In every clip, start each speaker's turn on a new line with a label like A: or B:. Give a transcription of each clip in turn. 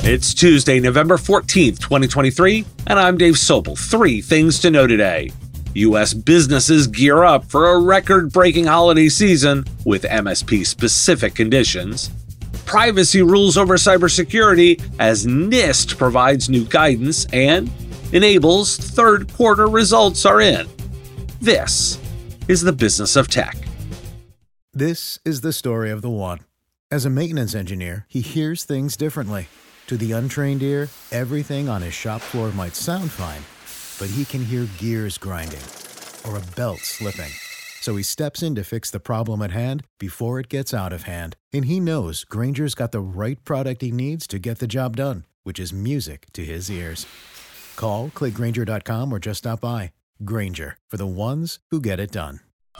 A: It's Tuesday, November 14th, 2023, and I'm Dave Sobel. 3 things to know today. U.S. businesses gear up for a record-breaking holiday season with MSP-specific conditions. Privacy rules over cybersecurity as NIST provides new guidance, and N-able's third quarter results are in. This is the business of tech.
B: This is the story of the one. As a maintenance engineer, he hears things differently. To the untrained ear, everything on his shop floor might sound fine, but he can hear gears grinding or a belt slipping. So he steps in to fix the problem at hand before it gets out of hand. And he knows Grainger's got the right product he needs to get the job done, which is music to his ears. Call, click Grainger.com, or just stop by. Grainger, for the ones who get it done.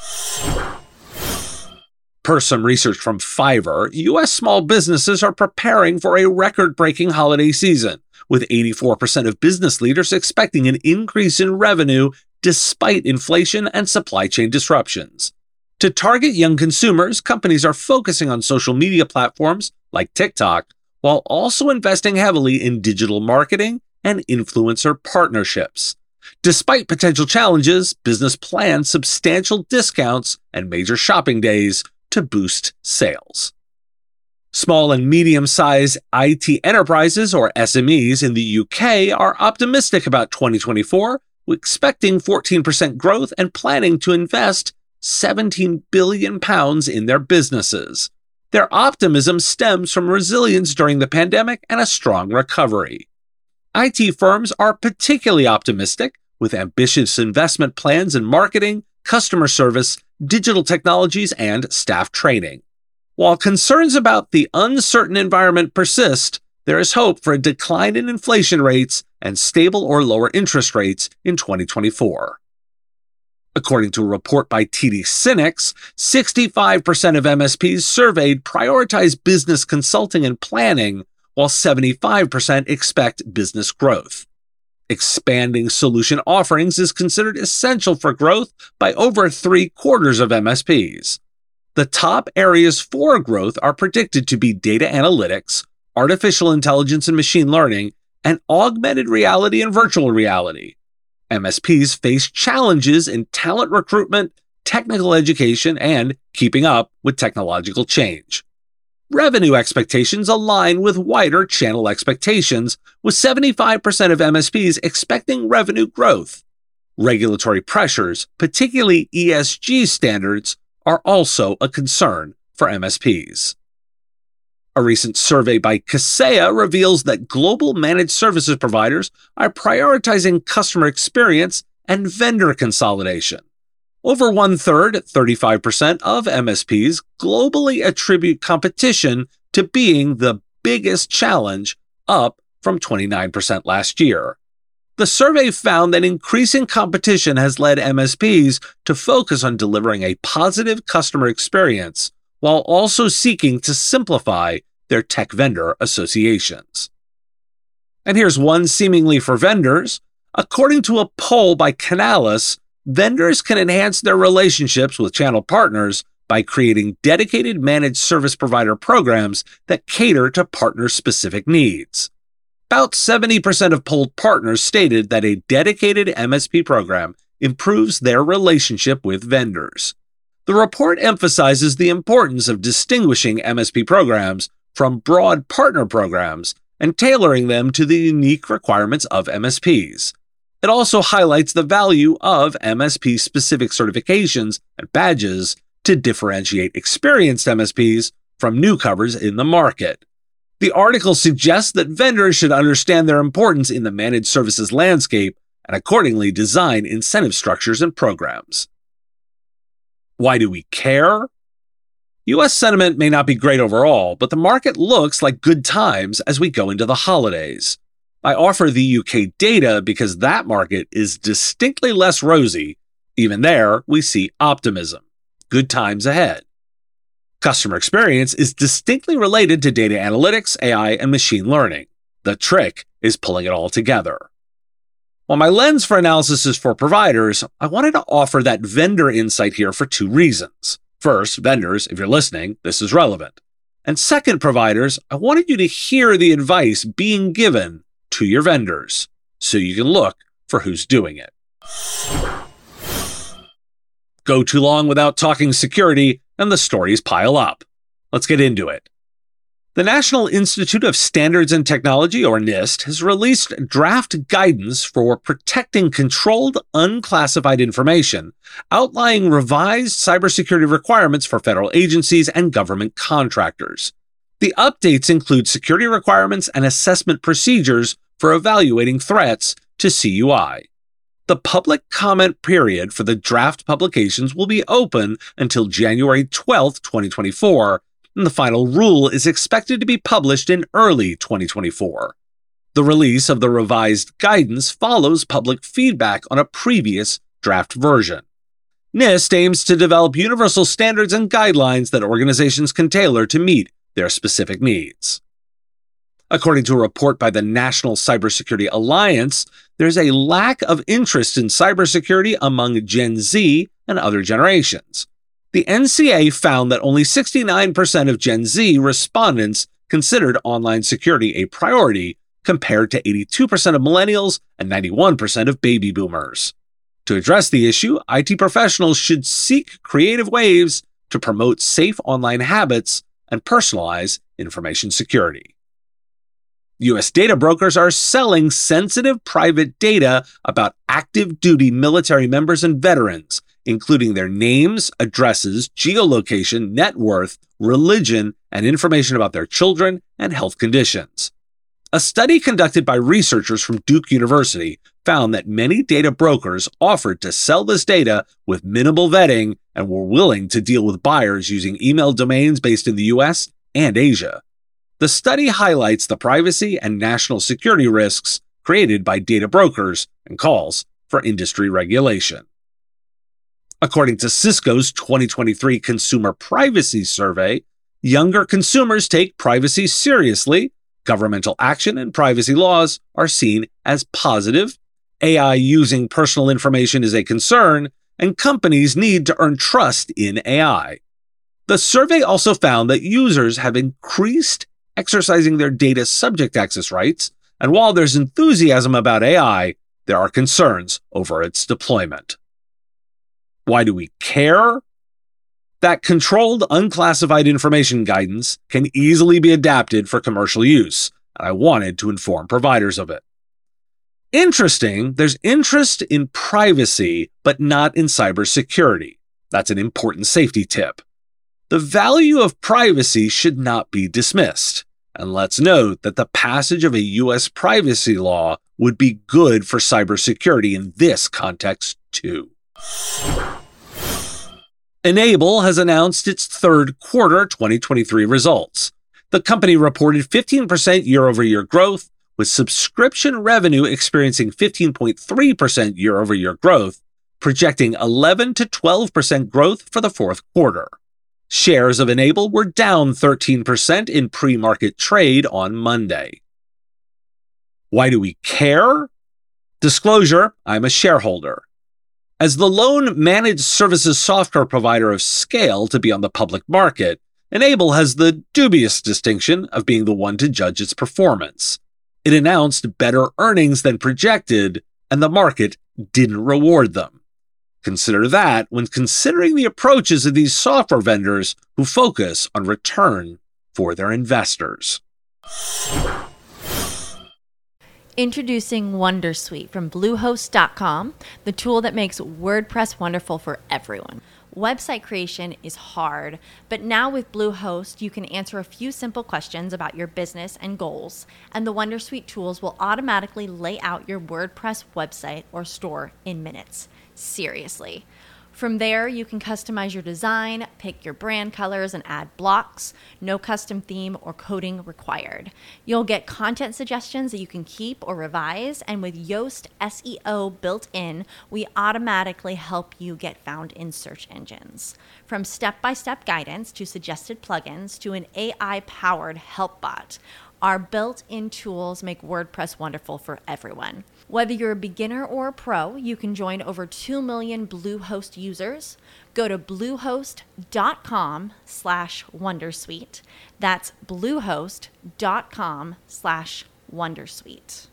A: Per some research from Fiverr, U.S. small businesses are preparing for a record-breaking holiday season, with 84% of business leaders expecting an increase in revenue despite inflation and supply chain disruptions. To target young consumers, companies are focusing on social media platforms like TikTok, while also investing heavily in digital marketing and influencer partnerships. Despite potential challenges, business plans substantial discounts and major shopping days to boost sales. Small and medium-sized IT enterprises, or SMEs, in the UK are optimistic about 2024, expecting 14% growth and planning to invest £17 billion in their businesses. Their optimism stems from resilience during the pandemic and a strong recovery. IT firms are particularly optimistic, with ambitious investment plans in marketing, customer service, digital technologies, and staff training. While concerns about the uncertain environment persist, there is hope for a decline in inflation rates and stable or lower interest rates in 2024. According to a report by TD SYNNEX, 65% of MSPs surveyed prioritize business consulting and planning, while 75% expect business growth. Expanding solution offerings is considered essential for growth by over 3/4 of MSPs. The top areas for growth are predicted to be data analytics, artificial intelligence and machine learning, and augmented reality and virtual reality. MSPs face challenges in talent recruitment, technical education, and keeping up with technological change. Revenue expectations align with wider channel expectations, with 75% of MSPs expecting revenue growth. Regulatory pressures, particularly ESG standards, are also a concern for MSPs. A recent survey by Kaseya reveals that global managed services providers are prioritizing customer experience and vendor consolidation. Over 1/3, 35% of MSPs globally attribute competition to being the biggest challenge, up from 29% last year. The survey found that increasing competition has led MSPs to focus on delivering a positive customer experience, while also seeking to simplify their tech vendor associations. And here's one seemingly for vendors. According to a poll by Canalys, vendors can enhance their relationships with channel partners by creating dedicated managed service provider programs that cater to partner-specific needs. About 70% of polled partners stated that a dedicated MSP program improves their relationship with vendors. The report emphasizes the importance of distinguishing MSP programs from broad partner programs and tailoring them to the unique requirements of MSPs. It also highlights the value of MSP-specific certifications and badges to differentiate experienced MSPs from newcomers in the market. The article suggests that vendors should understand their importance in the managed services landscape and accordingly design incentive structures and programs. Why do we care? U.S. sentiment may not be great overall, but the market looks like good times as we go into the holidays. I offer the UK data because that market is distinctly less rosy. Even there, we see optimism. Good times ahead. Customer experience is distinctly related to data analytics, AI, and machine learning. The trick is pulling it all together. While my lens for analysis is for providers, I wanted to offer that vendor insight here for 2 reasons. First, vendors, if you're listening, this is relevant. And second, providers, I wanted you to hear the advice being given to your vendors so you can look for who's doing it. Go too long without talking security, and the stories pile up. Let's get into it. The National Institute of Standards and Technology, or NIST, has released draft guidance for protecting controlled, unclassified information, outlining revised cybersecurity requirements for federal agencies and government contractors. The updates include security requirements and assessment procedures for evaluating threats to CUI. The public comment period for the draft publications will be open until January 12, 2024, and the final rule is expected to be published in early 2024. The release of the revised guidance follows public feedback on a previous draft version. NIST aims to develop universal standards and guidelines that organizations can tailor to meet their specific needs. According to a report by the National Cybersecurity Alliance, there's a lack of interest in cybersecurity among Gen Z and other generations. The NCA found that only 69% of Gen Z respondents considered online security a priority, compared to 82% of millennials and 91% of baby boomers. To address the issue, IT professionals should seek creative ways to promote safe online habits and personalize information security. U.S. data brokers are selling sensitive private data about active duty military members and veterans, including their names, addresses, geolocation, net worth, religion, and information about their children and health conditions. A study conducted by researchers from Duke University found that many data brokers offered to sell this data with minimal vetting and were willing to deal with buyers using email domains based in the US and Asia. The study highlights the privacy and national security risks created by data brokers and calls for industry regulation. According to Cisco's 2023 Consumer Privacy Survey, younger consumers take privacy seriously, governmental action and privacy laws are seen as positive, AI using personal information is a concern, and companies need to earn trust in AI. The survey also found that users have increased exercising their data subject access rights, and while there's enthusiasm about AI, there are concerns over its deployment. Why do we care? That controlled, unclassified information guidance can easily be adapted for commercial use, and I wanted to inform providers of it. Interesting, there's interest in privacy, but not in cybersecurity. That's an important safety tip. The value of privacy should not be dismissed. And let's note that the passage of a U.S. privacy law would be good for cybersecurity in this context, too. N-able has announced its third quarter 2023 results. The company reported 15% year-over-year growth, with subscription revenue experiencing 15.3% year-over-year growth, projecting 11 to 12% growth for the fourth quarter. Shares of N-able were down 13% in pre-market trade on Monday. Why do we care? Disclosure, I'm a shareholder. As the lone managed services software provider of scale to be on the public market, N-able has the dubious distinction of being the one to judge its performance. It announced better earnings than projected, and the market didn't reward them. Consider that when considering the approaches of these software vendors who focus on return for their investors.
C: Introducing Wondersuite from Bluehost.com, the tool that makes WordPress wonderful for everyone. Website creation is hard, but now with Bluehost, you can answer a few simple questions about your business and goals, and the Wondersuite tools will automatically lay out your WordPress website or store in minutes. Seriously. From there, you can customize your design, pick your brand colors, and add blocks. No custom theme or coding required. You'll get content suggestions that you can keep or revise, and with Yoast SEO built in, we automatically help you get found in search engines. From step-by-step guidance to suggested plugins to an AI-powered help bot, Our built-in tools make WordPress wonderful for everyone. Whether you're a beginner or a pro, you can join over 2 million Bluehost users. Go to bluehost.com/wondersuite. That's bluehost.com/wondersuite.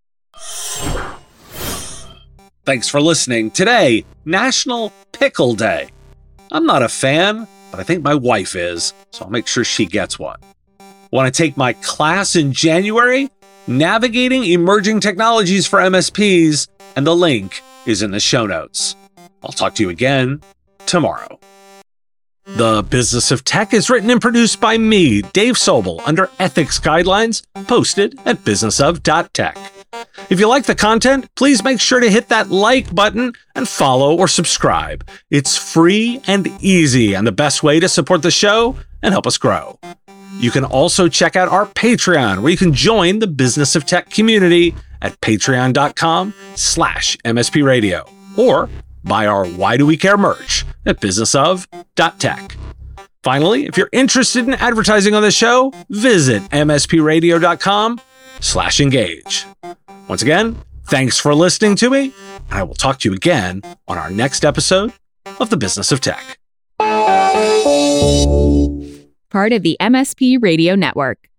A: Thanks for listening. Today, National Pickle Day. I'm not a fan, but I think my wife is, so I'll make sure she gets one. Want to take my class in January? Navigating Emerging Technologies for MSPs, and the link is in the show notes. I'll talk to you again tomorrow. The Business of Tech is written and produced by me, Dave Sobel, under ethics guidelines posted at businessof.tech. If you like the content, please make sure to hit that like button and follow or subscribe. It's free and easy and the best way to support the show and help us grow. You can also check out our Patreon, where you can join the Business of Tech community at patreon.com/MSP Radio, or buy our Why Do We Care merch at businessof.tech. Finally, if you're interested in advertising on the show, visit mspradio.com/engage. Once again, thanks for listening to me, and I will talk to you again on our next episode of the Business of Tech.
D: Part of the MSP Radio Network.